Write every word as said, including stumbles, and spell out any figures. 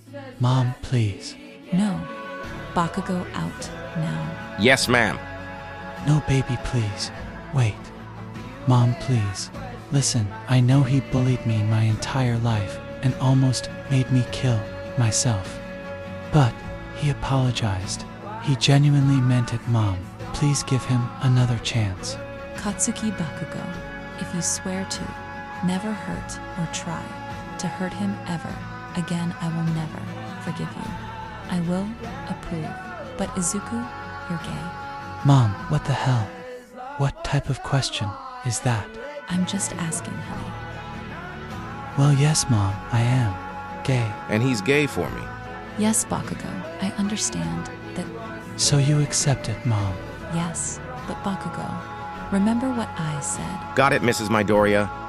Mom, please. No. Bakugo, out now. Yes, ma'am. No, baby, please. Wait. Mom, please. Listen, I know he bullied me my entire life and almost made me kill myself. But he apologized. He genuinely meant it, Mom. Please give him another chance. Katsuki Bakugo, if you swear to never hurt or try to hurt him ever again, I will never forgive you. I will approve. But Izuku, you're gay. Mom, what the hell? What type of question is that? I'm just asking, honey. Well, yes, Mom, I am gay. And he's gay for me. Yes, Bakugo, I understand that. So you accept it, Mom? Yes, but Bakugo, remember what I said. Got it, Missus Midoriya.